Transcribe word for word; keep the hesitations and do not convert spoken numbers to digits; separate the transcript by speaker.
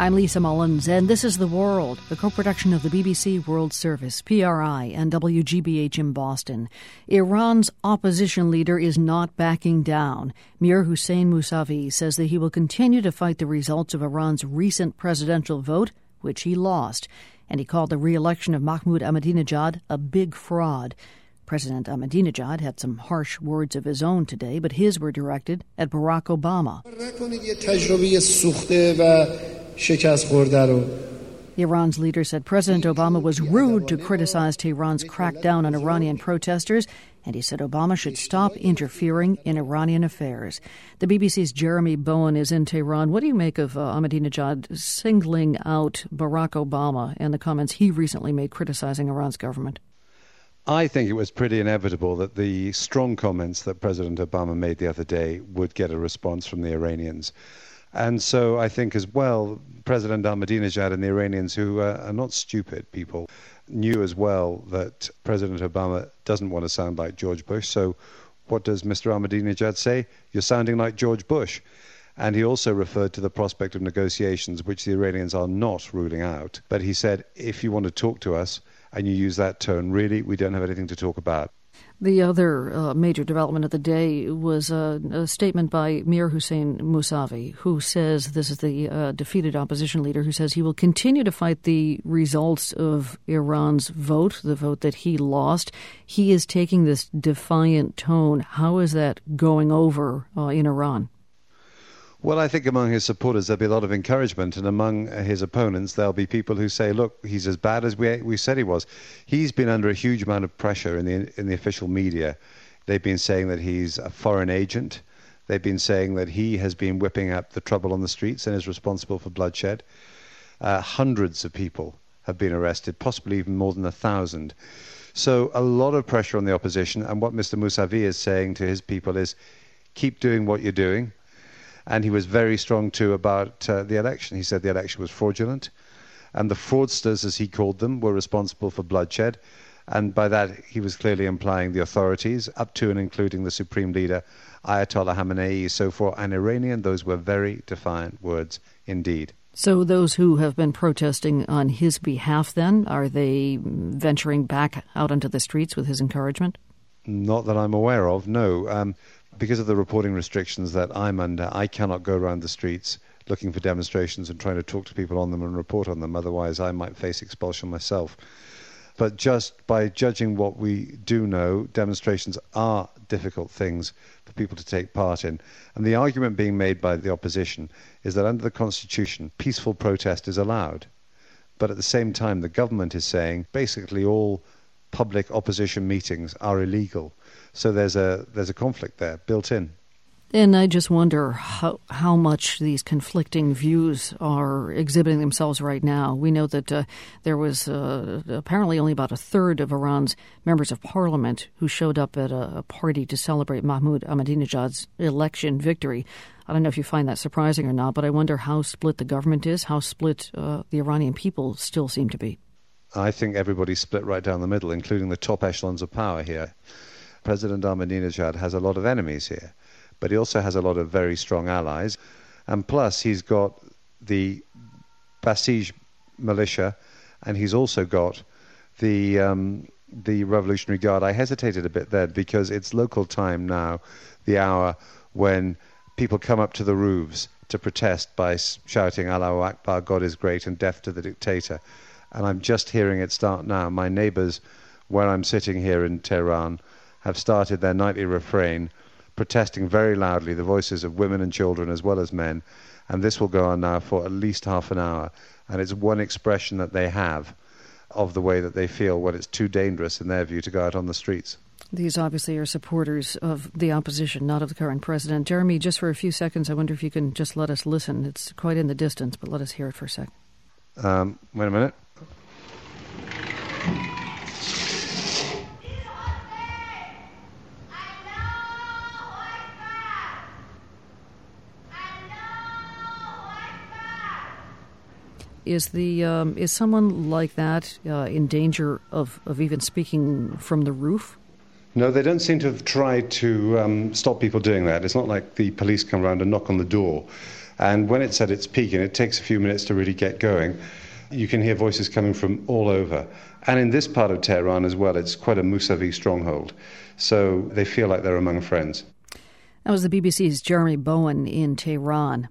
Speaker 1: I'm Lisa Mullins, and this is The World, the co-production of the B B C World Service, P R I, and W G B H in Boston. Iran's opposition leader is not backing down. Mir Hossein Mousavi says that he will continue to fight the results of Iran's recent presidential vote, which he lost, and he called the re-election of Mahmoud Ahmadinejad a big fraud. President Ahmadinejad had some harsh words of his own today, but his were directed at Barack Obama. Iran's leader said President Obama was rude to criticize Tehran's crackdown on Iranian protesters, and he said Obama should stop interfering in Iranian affairs. The B B C's Jeremy Bowen is in Tehran. What do you make of uh, Ahmadinejad singling out Barack Obama and the comments he recently made criticizing Iran's government?
Speaker 2: I think it was pretty inevitable that the strong comments that President Obama made the other day would get a response from the Iranians. And so I think as well, President Ahmadinejad and the Iranians, who uh, are not stupid people, knew as well that President Obama doesn't want to sound like George Bush. So what does Mister Ahmadinejad say? You're sounding like George Bush. And he also referred to the prospect of negotiations, which the Iranians are not ruling out. But he said, if you want to talk to us and you use that tone, really, we don't have anything to talk about.
Speaker 1: The other uh, major development of the day was uh, a statement by Mir Hossein Mousavi, who says, this is the uh, defeated opposition leader, who says he will continue to fight the results of Iran's vote, the vote that he lost. He is taking this defiant tone. How is that going over uh, in Iran?
Speaker 2: Well, I think among his supporters there'll be a lot of encouragement, and among his opponents there'll be people who say, look, he's as bad as we we said he was. He's been under a huge amount of pressure in the in the official media. They've been saying that he's a foreign agent. They've been saying that he has been whipping up the trouble on the streets and is responsible for bloodshed. Uh, hundreds of people have been arrested, possibly even more than a thousand. So a lot of pressure on the opposition, and what Mister Mousavi is saying to his people is, keep doing what you're doing. And he was very strong, too, about uh, the election. He said the election was fraudulent. And the fraudsters, as he called them, were responsible for bloodshed. And by that, he was clearly implying the authorities, up to and including the supreme leader, Ayatollah Khamenei. So for an Iranian, those were very defiant words indeed.
Speaker 1: So those who have been protesting on his behalf, then, are they venturing back out onto the streets with his encouragement?
Speaker 2: Not that I'm aware of, no. Um, Because of the reporting restrictions that I'm under, I cannot go around the streets looking for demonstrations and trying to talk to people on them and report on them. Otherwise, I might face expulsion myself. But just by judging what we do know, demonstrations are difficult things for people to take part in. And the argument being made by the opposition is that under the Constitution, peaceful protest is allowed. But at the same time, the government is saying basically all public opposition meetings are illegal. So there's a there's a conflict there built in.
Speaker 1: And I just wonder how how much these conflicting views are exhibiting themselves right now. We know that uh, there was uh, apparently only about a third of Iran's members of parliament who showed up at a, a party to celebrate Mahmoud Ahmadinejad's election victory. I don't know if you find that surprising or not, but I wonder how split the government is, how split uh, the Iranian people still seem to be.
Speaker 2: I think everybody's split right down the middle, including the top echelons of power here. President Ahmadinejad has a lot of enemies here, but he also has a lot of very strong allies. And plus, he's got the Basij militia, and he's also got the um, the Revolutionary Guard. I hesitated a bit there because it's local time now, the hour when people come up to the roofs to protest by shouting, Allahu Akbar, God is great, and death to the dictator. And I'm just hearing it start now. My neighbors, where I'm sitting here in Tehran, have started their nightly refrain, protesting very loudly, the voices of women and children as well as men. And this will go on now for at least half an hour. And it's one expression that they have of the way that they feel when it's too dangerous, in their view, to go out on the streets.
Speaker 1: These obviously are supporters of the opposition, not of the current president. Jeremy, just for a few seconds, I wonder if you can just let us listen. It's quite in the distance, but let us hear it for a second.
Speaker 2: Um, wait a minute.
Speaker 1: Is the um, is someone like that uh, in danger of, of even speaking from the roof?
Speaker 2: No, they don't seem to have tried to um, stop people doing that. It's not like the police come around and knock on the door And when it's at its peak, and it takes a few minutes to really get going, you can hear voices coming from all over. And in this part of Tehran as well, it's quite a Mousavi stronghold. So they feel like they're among friends.
Speaker 1: That was the B B C's Jeremy Bowen in Tehran.